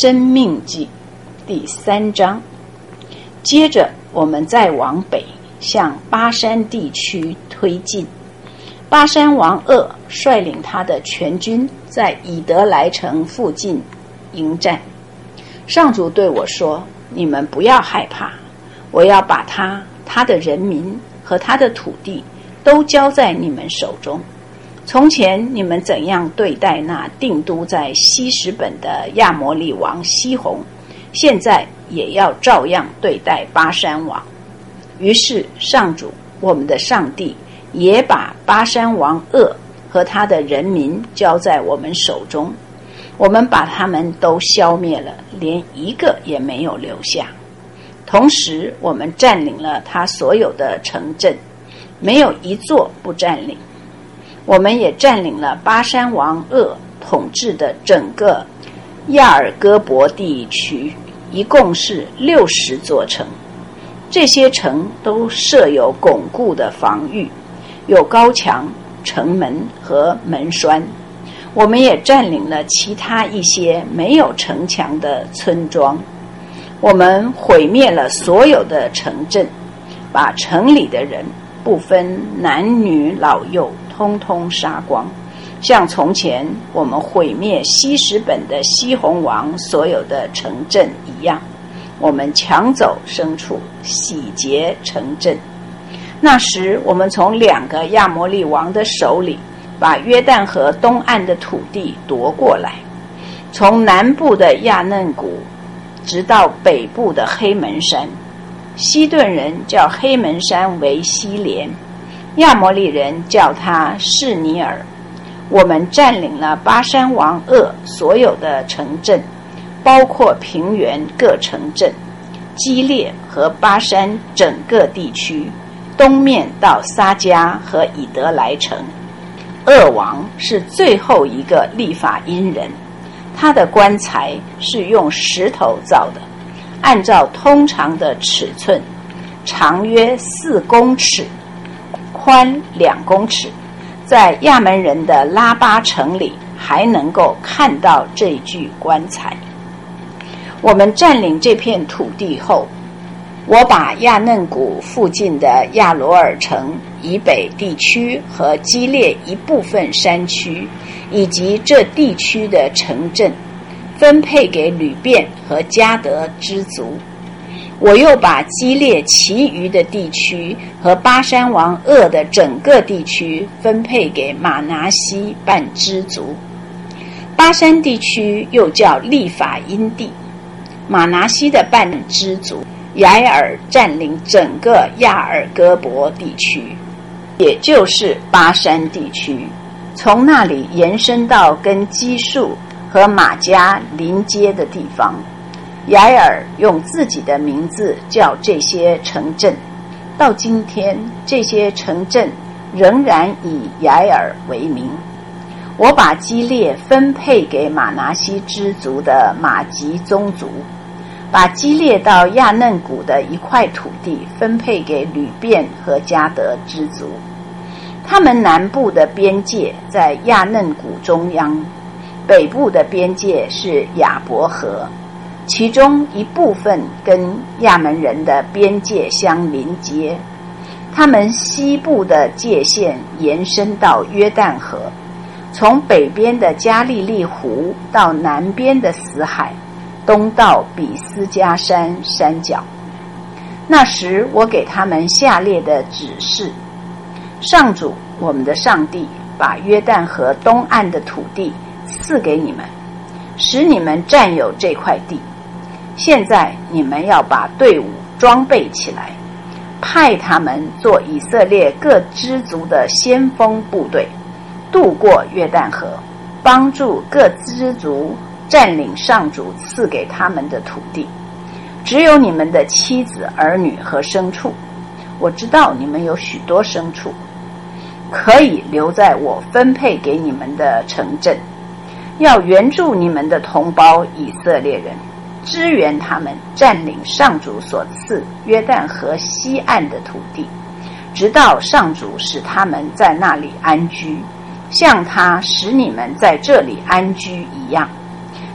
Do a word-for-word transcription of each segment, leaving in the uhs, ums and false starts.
生命记第三章。接着我们再往北向巴山地区推进。巴山王噩率领他的全军在以德来城附近迎战。上主对我说，你们不要害怕，我要把他、他的人民和他的土地都交在你们手中。从前你们怎样对待那定都在希实本的亚摩利王西宏，现在也要照样对待巴山王。于是上主我们的上帝也把巴山王噩和他的人民交在我们手中，我们把他们都消灭了，连一个也没有留下。同时我们占领了他所有的城镇，没有一座不占领。我们也占领了巴山王噩统治的整个亚尔戈伯地区，一共是六十座城。这些城都设有巩固的防御，有高墙、城门和门栓。我们也占领了其他一些没有城墙的村庄。我们毁灭了所有的城镇，把城里的人不分男女老幼通通杀光，像从前我们毁灭希实本的西宏王所有的城镇一样。我们抢走牲畜，洗劫城镇。那时我们从两个亚摩利王的手里把约旦河东岸的土地夺过来，从南部的亚嫩谷直到北部的黑门山。西顿人叫黑门山为西连，亚摩利人叫他示尼尔。我们占领了巴山王噩所有的城镇，包括平原各城镇、基列和巴山整个地区，东面到撒迦和以德来城。噩王是最后一个利法因人，他的棺材是用石头造的，按照通常的尺寸，长约四公尺，宽两公尺。在亚门人的拉巴城里还能够看到这具棺材。我们占领这片土地后，我把亚嫩谷附近的亚罗尔城以北地区和基列一部分山区，以及这地区的城镇分配给吕遍和迦得支族。我又把基列其余的地区和巴山王噩的整个地区分配给马拿西半支族。巴山地区又叫利法因地。马拿西的半支族雅尔占领整个亚尔戈伯地区，也就是巴山地区，从那里延伸到跟基述和马加临接的地方。雅尔用自己的名字叫这些城镇，到今天这些城镇仍然以雅尔为名。我把基列分配给马拿西支族的马吉宗族，把基列到亚嫩谷的一块土地分配给吕遍和迦得支族。他们南部的边界在亚嫩谷中央，北部的边界是亚伯河，其中一部分跟亚门人的边界相邻接。他们西部的界限延伸到约旦河，从北边的加利利湖到南边的死海，东到比斯加山山脚。那时我给他们下列的指示：上主我们的上帝把约旦河东岸的土地赐给你们，使你们占有这块地。现在你们要把队伍装备起来，派他们做以色列各支族的先锋部队，渡过约旦河，帮助各支族占领上主赐给他们的土地。只有你们的妻子、儿女和牲畜，我知道你们有许多牲畜，可以留在我分配给你们的城镇。要援助你们的同胞以色列人，支援他们占领上主所赐约旦河西岸的土地，直到上主使他们在那里安居，像他使你们在这里安居一样。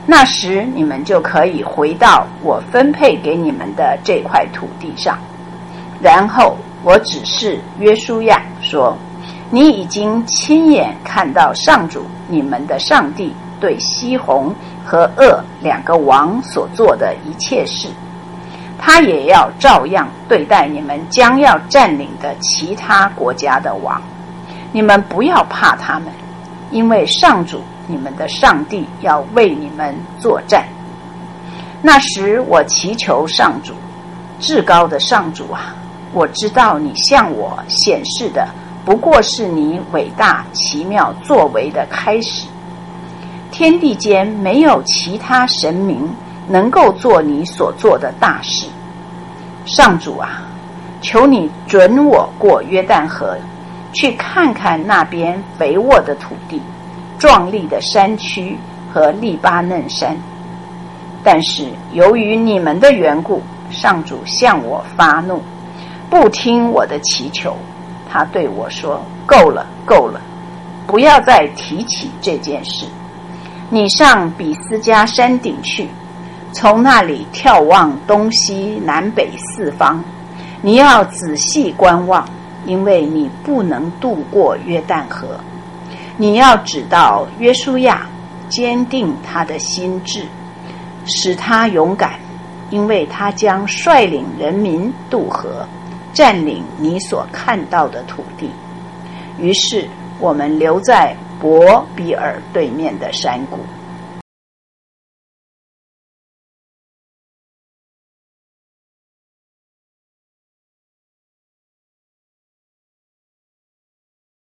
那时你们就可以回到我分配给你们的这块土地上。然后我指示约书亚说，你已经亲眼看到上主你们的上帝对西宏和噩两个王所做的一切事，他也要照样对待你们将要占领的其他国家的王。你们不要怕他们，因为上主你们的上帝要为你们作战。那时我祈求上主，至高的上主啊，我知道你向我显示的不过是你伟大奇妙作为的开始。天地间没有其他神明能够做你所做的大事。上主啊，求你准我过约旦河，去看看那边肥沃的土地、壮丽的山区和利巴嫩山。但是由于你们的缘故，上主向我发怒，不听我的祈求。他对我说，够了够了，不要再提起这件事。你上比斯加山顶去，从那里眺望东西南北四方，你要仔细观望，因为你不能渡过约旦河。你要指到约书亚，坚定他的心志，使他勇敢，因为他将率领人民渡河，占领你所看到的土地。于是我们留在伯比尔对面的山谷。